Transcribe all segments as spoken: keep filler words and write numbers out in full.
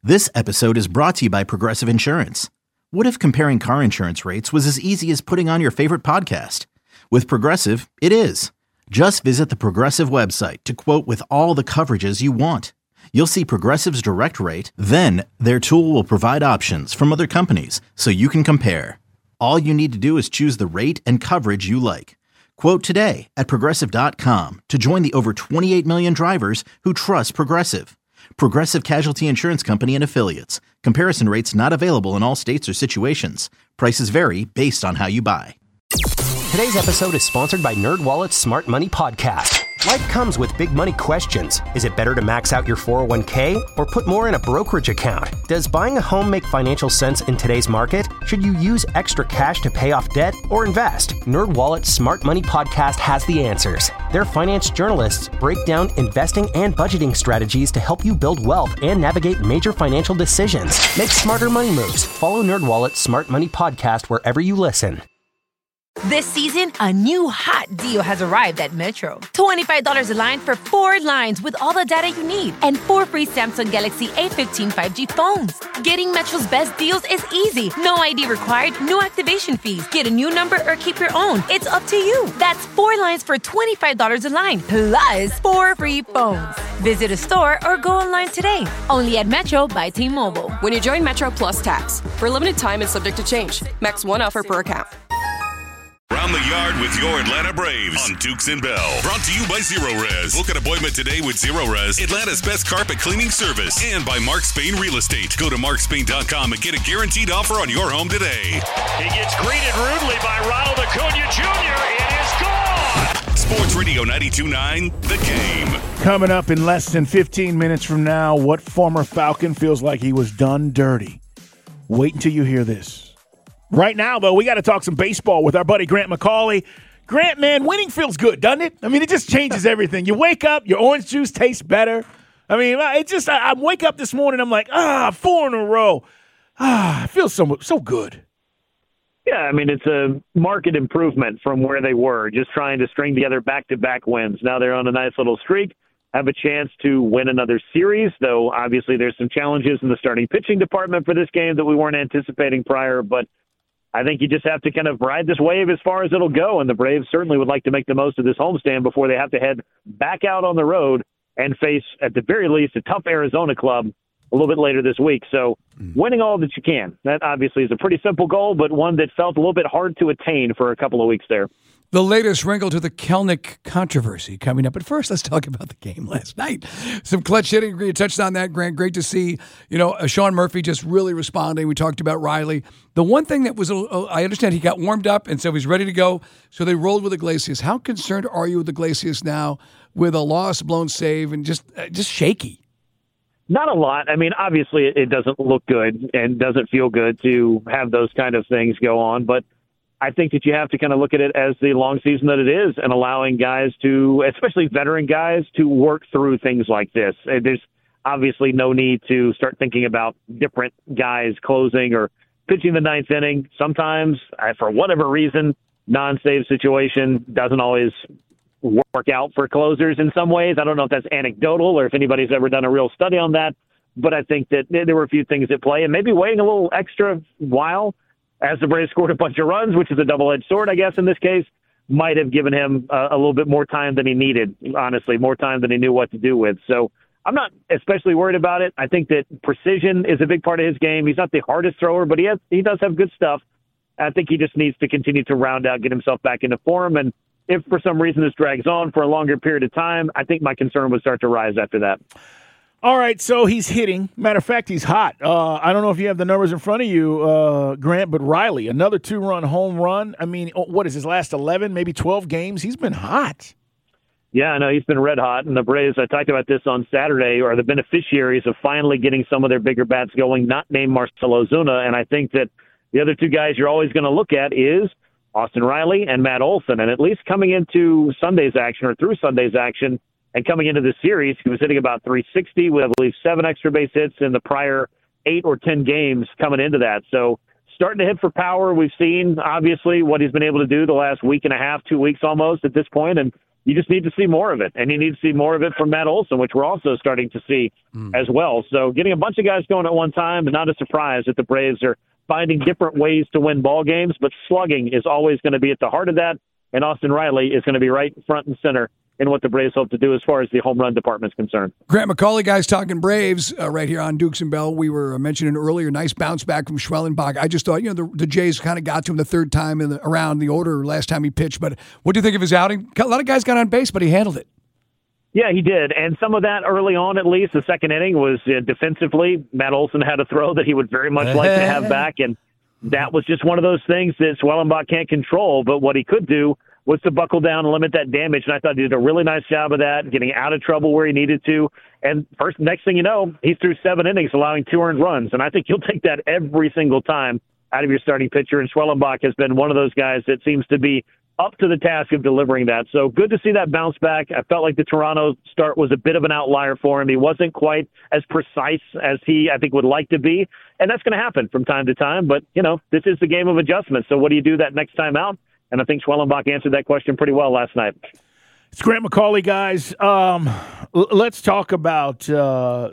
This episode is brought to you by Progressive Insurance. What if comparing car insurance rates was as easy as putting on your favorite podcast? With Progressive, it is. Just visit the Progressive website to quote with all the coverages you want. You'll see Progressive's direct rate, then their tool will provide options from other companies so you can compare. All you need to do is choose the rate and coverage you like. Quote today at progressive dot com to join the over twenty-eight million drivers who trust Progressive. Progressive Casualty Insurance Company and Affiliates. Comparison rates not available in all states or situations. Prices vary based on how you buy. Today's episode is sponsored by NerdWallet's Smart Money Podcast. Life comes with big money questions. Is it better to max out your four oh one k or put more in a brokerage account? Does buying a home make financial sense in today's market? Should you use extra cash to pay off debt or invest? NerdWallet's Smart Money Podcast has the answers. Their finance journalists break down investing and budgeting strategies to help you build wealth and navigate major financial decisions. Make smarter money moves. Follow NerdWallet's Smart Money Podcast wherever you listen. This season, a new hot deal has arrived at Metro. twenty-five dollars a line for four lines with all the data you need and four free Samsung Galaxy A fifteen five G phones. Getting Metro's best deals is easy. No I D required, no activation fees. Get a new number or keep your own. It's up to you. That's four lines for twenty-five dollars a line, plus four free phones. Visit a store or go online today. Only at Metro by T-Mobile. When you join Metro Plus Tax, for a limited time and subject to change. Max one offer per account. Around the yard with your Atlanta Braves on Dukes and Bell. Brought to you by Zero Res. Book an appointment today with Zero Res, Atlanta's best carpet cleaning service. And by Mark Spain Real Estate. Go to mark spain dot com and get a guaranteed offer on your home today. He gets greeted rudely by Ronald Acuna Junior It is gone! Sports Radio ninety-two point nine, The Game. Coming up in less than fifteen minutes from now, what former Falcon feels like he was done dirty. Wait until you hear this. Right now, though, we got to talk some baseball with our buddy Grant McCauley. Grant, man, winning feels good, doesn't it? I mean, it just changes everything. You wake up, your orange juice tastes better. I mean, it just, I, I wake up this morning, I'm like, ah, four in a row. Ah, it feels so, so good. Yeah, I mean, it's a market improvement from where they were, just trying to string together back-to-back wins. Now they're on a nice little streak, have a chance to win another series, though obviously there's some challenges in the starting pitching department for this game that we weren't anticipating prior, but I think you just have to kind of ride this wave as far as it'll go, and the Braves certainly would like to make the most of this homestand before they have to head back out on the road and face, at the very least, a tough Arizona club a little bit later this week. So winning all that you can, that obviously is a pretty simple goal, but one that felt a little bit hard to attain for a couple of weeks there. The latest wrinkle to the Kelnick controversy coming up. But first, let's talk about the game last night. Some clutch hitting. You touched on that, Grant. Great to see, you know, uh, Sean Murphy just really responding. We talked about Riley. The one thing that was, uh, I understand he got warmed up, and so he's ready to go. So they rolled with Iglesias. How concerned are you with Iglesias now with a loss, blown save, and just uh, just shaky? Not a lot. I mean, obviously it doesn't look good and doesn't feel good to have those kind of things go on, but I think that you have to kind of look at it as the long season that it is and allowing guys to, especially veteran guys, to work through things like this. There's obviously no need to start thinking about different guys closing or pitching the ninth inning. Sometimes, for whatever reason, non-save situation doesn't always work out for closers in some ways. I don't know if that's anecdotal or if anybody's ever done a real study on that, but I think that there were a few things at play, and maybe waiting a little extra while as the Braves scored a bunch of runs, which is a double-edged sword, I guess, in this case, might have given him uh, a little bit more time than he needed, honestly, more time than he knew what to do with. So I'm not especially worried about it. I think that precision is a big part of his game. He's not the hardest thrower, but he has, he does have good stuff. I think he just needs to continue to round out, get himself back into form. And if for some reason this drags on for a longer period of time, I think my concern would start to rise after that. All right, so he's hitting. Matter of fact, he's hot. Uh, I don't know if you have the numbers in front of you, uh, Grant, but Riley, another two-run home run. I mean, what is his last eleven, maybe twelve games? He's been hot. Yeah, I know. He's been red hot. And the Braves, I talked about this on Saturday, are the beneficiaries of finally getting some of their bigger bats going, not named Marcell Ozuna. And I think that the other two guys you're always going to look at is Austin Riley and Matt Olson. And at least coming into Sunday's action or through Sunday's action, and coming into this series, he was hitting about three sixty with, I believe, seven extra base hits in the prior eight or ten games coming into that. So starting to hit for power. We've seen, obviously, what he's been able to do the last week and a half, two weeks almost at this point, and you just need to see more of it. And you need to see more of it from Matt Olson, which we're also starting to see mm. as well. So getting a bunch of guys going at one time, and not a surprise that the Braves are finding different ways to win ball games, but slugging is always going to be at the heart of that. And Austin Riley is going to be right front and center in what the Braves hope to do as far as the home run department is concerned. Grant McCauley, guys, talking Braves uh, right here on Dukes and Bell. We were mentioning earlier, nice bounce back from Schwellenbach. I just thought, you know, the, the Jays kind of got to him the third time in the, around the order last time he pitched. But what do you think of his outing? A lot of guys got on base, but he handled it. Yeah, he did. And some of that early on, at least, the second inning was uh, defensively. Matt Olson had a throw that he would very much like to have back. And that was just one of those things that Schwellenbach can't control. But what he could do was to buckle down and limit that damage. And I thought he did a really nice job of that, getting out of trouble where he needed to. And first, next thing you know, he's through seven innings, allowing two earned runs. And I think you'll take that every single time out of your starting pitcher. And Schwellenbach has been one of those guys that seems to be up to the task of delivering that. So good to see that bounce back. I felt like the Toronto start was a bit of an outlier for him. He wasn't quite as precise as he, I think, would like to be. And that's going to happen from time to time. But, you know, this is the game of adjustments. So what do you do that next time out? And I think Schwellenbach answered that question pretty well last night. It's Grant McCauley, guys. Um, l- let's talk about uh,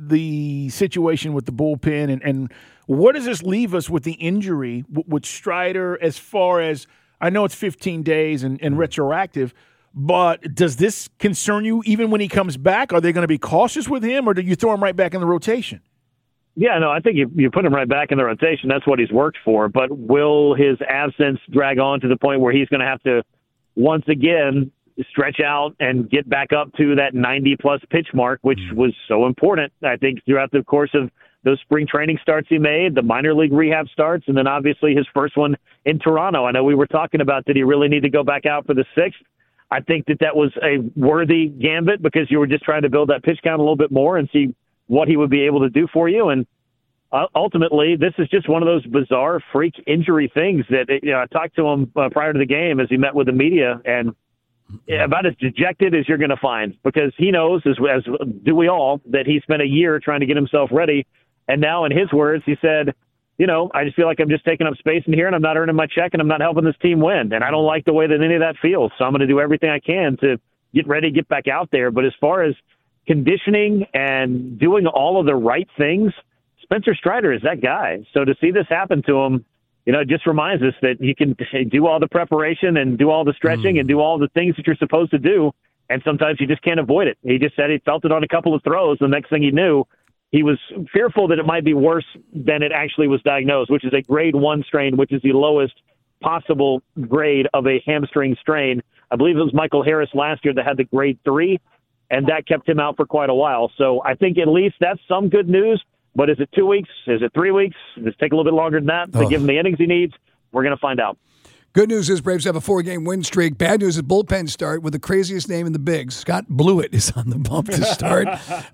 the situation with the bullpen and, and where does this leave us with the injury w- with Strider as far as – I know it's fifteen days and, and retroactive, but does this concern you even when he comes back? Are they going to be cautious with him, or do you throw him right back in the rotation? Yeah, no, I think you, you put him right back in the rotation. That's what he's worked for. But will his absence drag on to the point where he's going to have to once again stretch out and get back up to that ninety-plus pitch mark, which was so important, I think, throughout the course of those spring training starts he made, the minor league rehab starts, and then obviously his first one in Toronto. I know we were talking about, did he really need to go back out for the sixth? I think that that was a worthy gambit because you were just trying to build that pitch count a little bit more and see what he would be able to do for you. And uh, ultimately, this is just one of those bizarre freak injury things that, you know, I talked to him uh, prior to the game as he met with the media, and about as dejected as you're going to find, because he knows, as, as do we all, that he spent a year trying to get himself ready. And now, in his words, he said, you know, I just feel like I'm just taking up space in here and I'm not earning my check and I'm not helping this team win. And I don't like the way that any of that feels. So I'm going to do everything I can to get ready, get back out there. But as far as conditioning and doing all of the right things, Spencer Strider is that guy. So to see this happen to him, you know, it just reminds us that you can do all the preparation and do all the stretching mm. and do all the things that you're supposed to do. And sometimes you just can't avoid it. He just said he felt it on a couple of throws. The next thing he knew, he was fearful that it might be worse than it actually was diagnosed, which is a grade one strain, which is the lowest possible grade of a hamstring strain. I believe it was Michael Harris last year that had the grade three, and that kept him out for quite a while. So I think at least that's some good news. But is it two weeks? Is it three weeks? Does it take a little bit longer than that to oh. give him the innings he needs? We're going to find out. Good news is Braves have a four-game win streak. Bad news is bullpen start with the craziest name in the bigs. Scott Blewett is on the bump to start.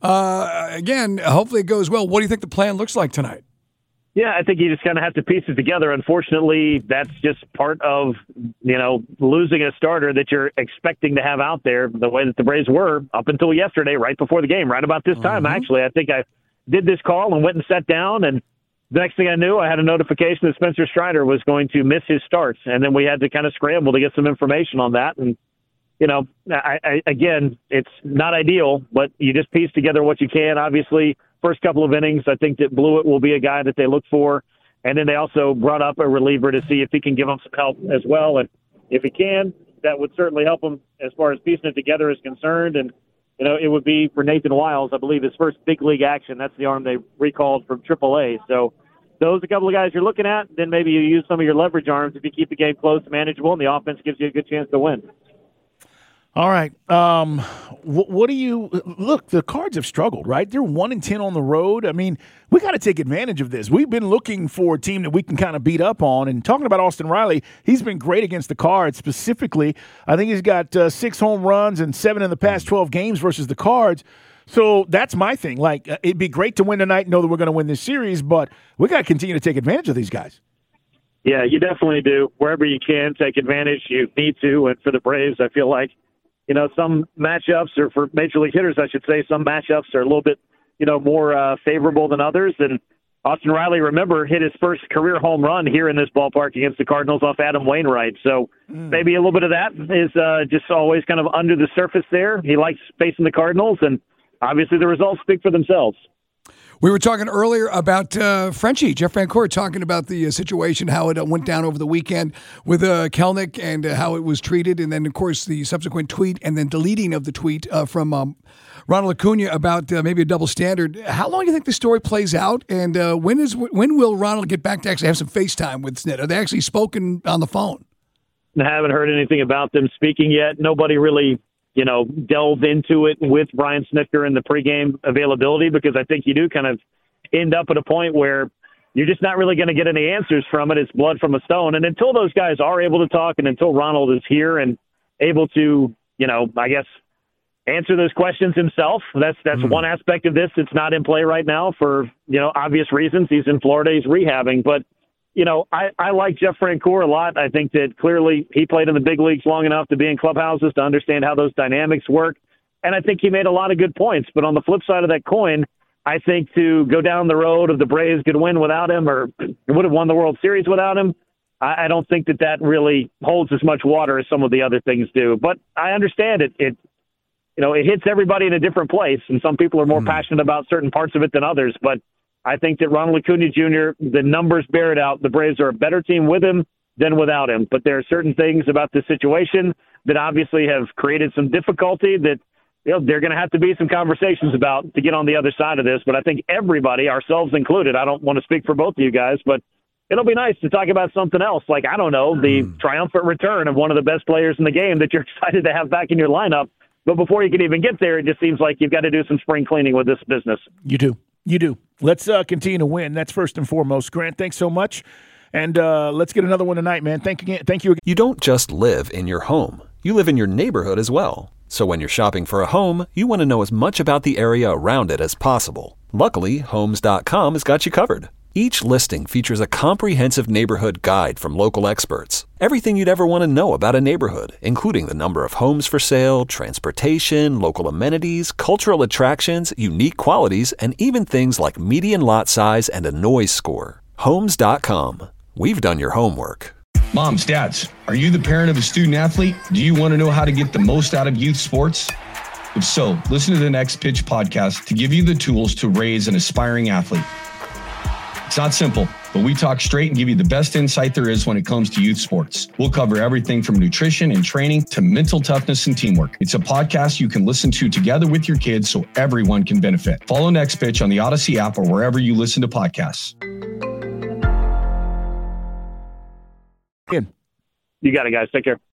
uh, again, hopefully it goes well. What do you think the plan looks like tonight? Yeah, I think you just kind of have to piece it together. Unfortunately, that's just part of, you know, losing a starter that you're expecting to have out there the way that the Braves were up until yesterday, right before the game, right about this time, mm-hmm. actually. I think I did this call and went and sat down, and the next thing I knew, I had a notification that Spencer Strider was going to miss his starts, and then we had to kind of scramble to get some information on that. And, you know, I, I, again, it's not ideal, but you just piece together what you can. Obviously, first couple of innings, I think that Blewett will be a guy that they look for, and then they also brought up a reliever to see if he can give them some help as well. And if he can, that would certainly help them as far as piecing it together is concerned. And, you know, it would be for Nathan Wiles, I believe, his first big league action. That's the arm they recalled from triple A. So those are a couple of guys you're looking at. Then maybe you use some of your leverage arms if you keep the game close and manageable, and the offense gives you a good chance to win. All right. Um, what, what do you – look, the Cards have struggled, right? They're one and ten on the road. I mean, we got to take advantage of this. We've been looking for a team that we can kind of beat up on. And talking about Austin Riley, he's been great against the Cards specifically. I think he's got uh, six home runs and seven in the past twelve games versus the Cards. So that's my thing. Like, uh, it'd be great to win tonight and know that we're going to win this series, but we got to continue to take advantage of these guys. Yeah, you definitely do. Wherever you can, take advantage. You need to. And for the Braves, I feel like, you know, some matchups, or for major league hitters, I should say, some matchups are a little bit, you know, more uh, favorable than others. And Austin Riley, remember, hit his first career home run here in this ballpark against the Cardinals off Adam Wainwright. So mm. maybe a little bit of that is uh, just always kind of under the surface there. He likes facing the Cardinals, and obviously the results speak for themselves. We were talking earlier about uh, Frenchie, Jeff Van Court, talking about the uh, situation, how it uh, went down over the weekend with uh, Kelenic and uh, how it was treated. And then, of course, the subsequent tweet and then deleting of the tweet uh, from um, Ronald Acuna about uh, maybe a double standard. How long do you think the story plays out? And uh, when is when will Ronald get back to actually have some FaceTime with Snit? Are they actually spoken on the phone? I haven't heard anything about them speaking yet. Nobody really, you know, delved into it with Brian Snitker in the pregame availability, because I think you do kind of end up at a point where you're just not really going to get any answers from it. It's blood from a stone. And until those guys are able to talk, and until Ronald is here and able to, you know, I guess, answer those questions himself, that's that's mm. one aspect of this. It's not in play right now for, you know, obvious reasons. He's in Florida. He's rehabbing. But, you know, I, I like Jeff Francoeur a lot. I think that clearly he played in the big leagues long enough to be in clubhouses to understand how those dynamics work. And I think he made a lot of good points. But on the flip side of that coin, I think to go down the road of the Braves could win without him, or would have won the World Series without him, I, I don't think that that really holds as much water as some of the other things do. But I understand it. It, you know, it hits everybody in a different place. And some people are more mm. passionate about certain parts of it than others. But I think that Ronald Acuna Junior, the numbers bear it out. The Braves are a better team with him than without him. But there are certain things about this situation that obviously have created some difficulty that, you know, they're going to have to be some conversations about to get on the other side of this. But I think everybody, ourselves included, I don't want to speak for both of you guys, but it'll be nice to talk about something else. Like, I don't know, the mm. triumphant return of one of the best players in the game that you're excited to have back in your lineup. But before you can even get there, it just seems like you've got to do some spring cleaning with this business. You do. You do. Let's uh, continue to win. That's first and foremost. Grant, thanks so much. And uh, let's get another one tonight, man. Thank you. Thank you again. You don't just live in your home. You live in your neighborhood as well. So when you're shopping for a home, you want to know as much about the area around it as possible. Luckily, Homes dot com has got you covered. Each listing features a comprehensive neighborhood guide from local experts. Everything you'd ever want to know about a neighborhood, including the number of homes for sale, transportation, local amenities, cultural attractions, unique qualities, and even things like median lot size and a noise score. Homes dot com. We've done your homework. Moms, dads, are you the parent of a student athlete? Do you want to know how to get the most out of youth sports? If so, listen to the Next Pitch podcast to give you the tools to raise an aspiring athlete. It's not simple, but we talk straight and give you the best insight there is when it comes to youth sports. We'll cover everything from nutrition and training to mental toughness and teamwork. It's a podcast you can listen to together with your kids so everyone can benefit. Follow Next Pitch on the Odyssey app or wherever you listen to podcasts. You got it, guys. Take care.